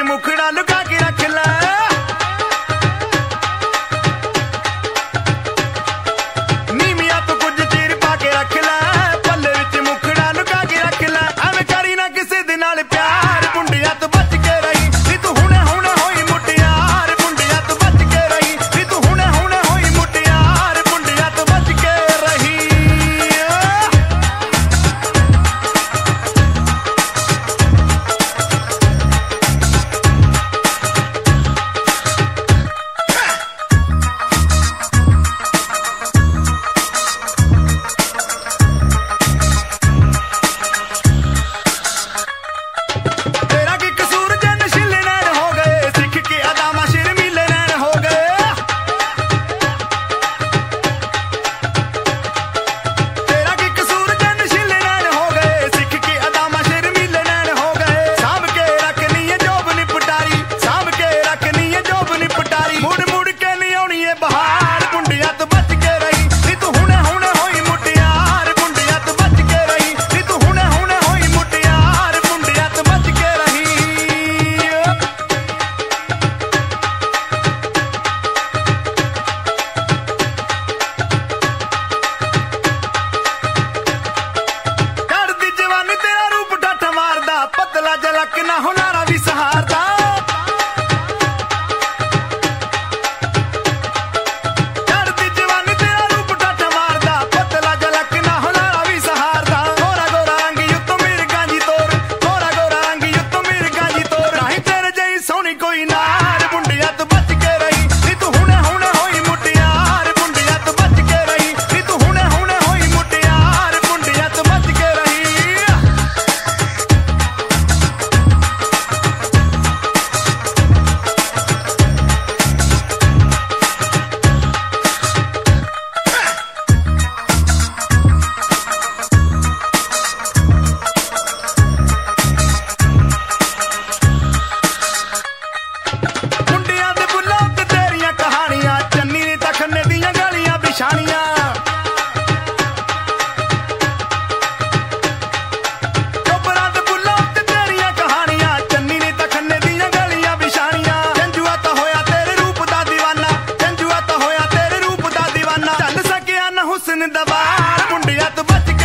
मुखड़ा लुका के रख ले। नीमिया तो कुछ चीर पा के रख ले, पल्ले विच मुखड़ा लुका के रख ले। एवें करी ना किसे दे नाल प्यार, मुंडिया तो बच के रही नी तू हुणे हुणे होई मुटियार। मुंडिया तो बच के रही नी तू हुणे हुणे होई मुटियार। मुंडिया तो बच के रही। तेरा की कसूर जन शिले नैन हो गए, सिख के अदामा शर्मीले नैन हो गए। तेरा की कसूर जन शिले नैन हो गए, सिख के अदामा शर्मीले नैन हो गए। सांभ के रखनी है जोब निपटारी, सांभ के रखनी है जोब निपटारी। मुड़ मुड़ के नहीं आउणी है बहार, मुंडिया तो बच के रही नी तू हुणे हुणे होई मुटियार। मुंडिया तो बच के रही नी तू हुणे हुणे होई मुटियार। मुंडिया तो बच के रही। करदी जवानी तेरा रूप ठाठा मारदा, पतला जलक ना हुनारा भी सहारदा। करदी जवानी तेरा रूप ठाठा मारदा, पतला जलक ना हुनारा भी सहारदा। गोरा गोरा रंग युत्तो मेरे गांजी तोर, गोरा गोरा रंग युत्तो मेरे गांजी तोर। नहीं तेरे जई सोनी कोई नार, मुंडिया तो बच के रही नी तू हुणे हुणे होई मुटियार। मुंडिया तो बच के रही नी तू हुणे हुणे होई मुटियार। मुंडिया तो बच के रही। मुंडिया दे बुल्लां ते तेरियां कहानियां, चन्नी ने तखने दियां गलियां बिछानियां। टोबरां दे बुल्लां ते तेरियां कहानियां, चन्नी ने तखने दियां गलियां बिछानियां। जंजुआ तो होया तेरे रूप दा दीवाना, जंजुआ तो होया तेरे रूप दा दीवाना। चल सकिया ना हुस्न दबार, मुंडिया तो बच